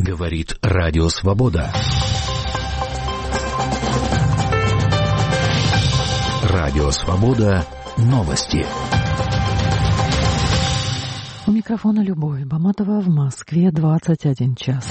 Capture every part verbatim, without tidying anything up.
Говорит Радио Свобода. Радио Свобода. Новости. У микрофона Любовь Баматова, в Москве двадцать один час.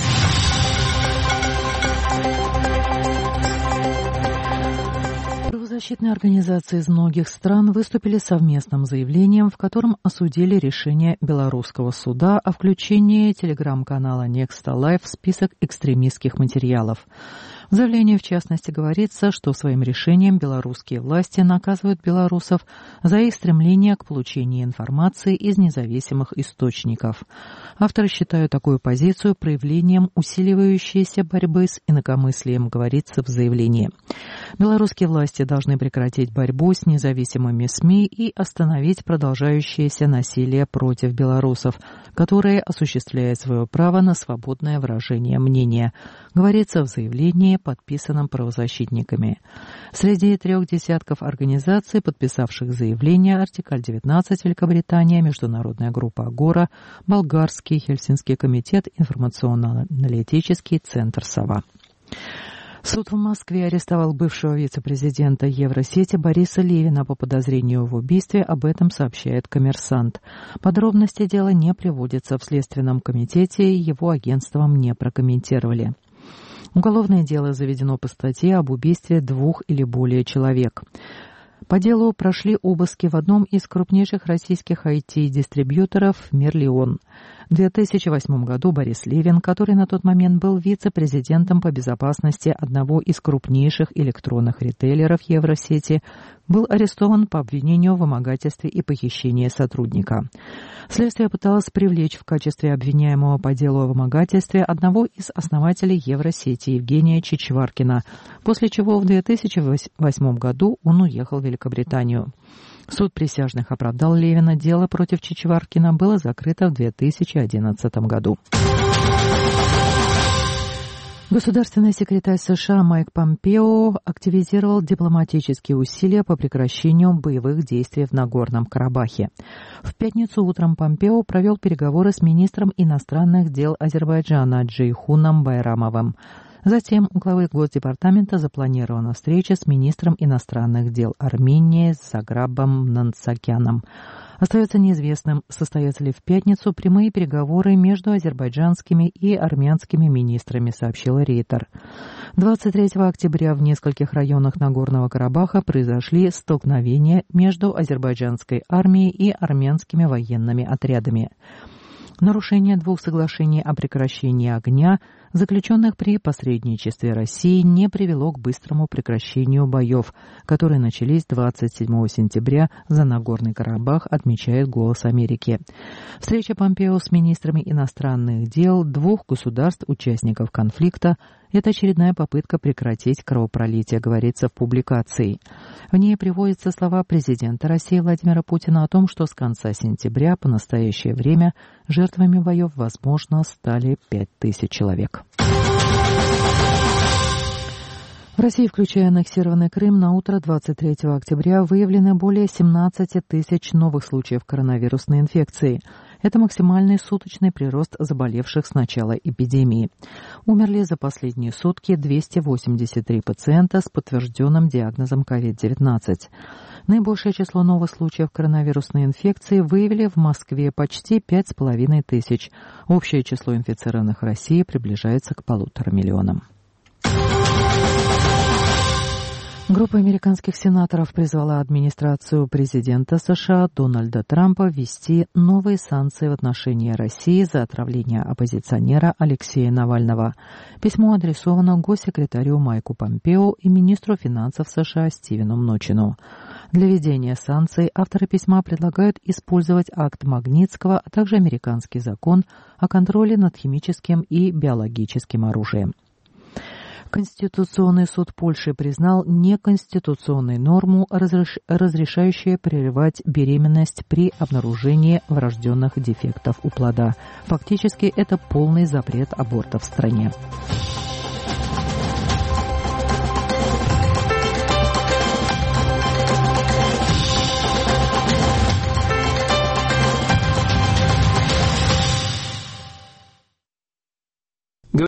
Правозащитные организации из многих стран выступили с совместным заявлением, в котором осудили решение белорусского суда о включении телеграм-канала Nexta Live в список экстремистских материалов. В заявлении, в частности, говорится, что своим решением белорусские власти наказывают белорусов за их стремление к получению информации из независимых источников. Авторы считают такую позицию проявлением усиливающейся борьбы с инакомыслием, говорится в заявлении. Белорусские власти должны прекратить борьбу с независимыми СМИ и остановить продолжающееся насилие против белорусов, которые осуществляют свое право на свободное выражение мнения, говорится в заявлении, подписанном правозащитниками. Среди трех десятков организаций, подписавших заявление, Артикль девятнадцать Великобритания, Международная группа Агора, Болгарский Хельсинский комитет, Информационно-аналитический центр «Сова». Суд в Москве арестовал бывшего вице-президента Евросети Бориса Левина по подозрению в убийстве, об этом сообщает «Коммерсант». Подробности дела не приводятся в Следственном комитете, его агентством не прокомментировали. Уголовное дело заведено по статье об убийстве двух или более человек. По делу прошли обыски в одном из крупнейших российских ай ти-дистрибьюторов «Мерлион». В две тысячи восьмом году Борис Левин, который на тот момент был вице-президентом по безопасности одного из крупнейших электронных ритейлеров Евросети, был арестован по обвинению в вымогательстве и похищении сотрудника. Следствие пыталось привлечь в качестве обвиняемого по делу о вымогательстве одного из основателей Евросети Евгения Чичваркина, после чего в две тысячи восьмом году он уехал в Великобританию. Суд присяжных оправдал Левина. Дело против Чичваркина было закрыто в две тысячи одиннадцатом году. Государственный секретарь США Майк Помпео активизировал дипломатические усилия по прекращению боевых действий в Нагорном Карабахе. В пятницу утром Помпео провел переговоры с министром иностранных дел Азербайджана Джейхуном Байрамовым. Затем у главы Госдепартамента запланирована встреча с министром иностранных дел Армении Заграбом Нансакяном. Остается неизвестным, состоятся ли в пятницу прямые переговоры между азербайджанскими и армянскими министрами, сообщил Рейтер. двадцать третьего октября в нескольких районах Нагорного Карабаха произошли столкновения между азербайджанской армией и армянскими военными отрядами. Нарушение двух соглашений о прекращении огня, заключенных при посредничестве России, не привело к быстрому прекращению боев, которые начались двадцать седьмого сентября за Нагорный Карабах, отмечает «Голос Америки». Встреча Помпео с министрами иностранных дел двух государств-участников конфликта – это очередная попытка прекратить кровопролитие, говорится в публикации. В ней приводятся слова президента России Владимира Путина о том, что с конца сентября по настоящее время жертвами боев, возможно, стали пять тысяч человек. В России, включая аннексированный Крым, на утро двадцать третьего октября выявлены более семнадцать тысяч новых случаев коронавирусной инфекции. Это максимальный суточный прирост заболевших с начала эпидемии. Умерли за последние сутки двести восемьдесят три пациента с подтвержденным диагнозом ковид девятнадцать. Наибольшее число новых случаев коронавирусной инфекции выявили в Москве – почти пять с половиной тысяч. Общее число инфицированных в России приближается к полутора миллионам. Группа американских сенаторов призвала администрацию президента США Дональда Трампа ввести новые санкции в отношении России за отравление оппозиционера Алексея Навального. Письмо адресовано госсекретарю Майку Помпео и министру финансов США Стивену Мночину. Для введения санкций авторы письма предлагают использовать акт Магнитского, а также американский закон о контроле над химическим и биологическим оружием. Конституционный суд Польши признал неконституционной норму, разреш... разрешающую прерывать беременность при обнаружении врожденных дефектов у плода. Фактически это полный запрет абортов в стране.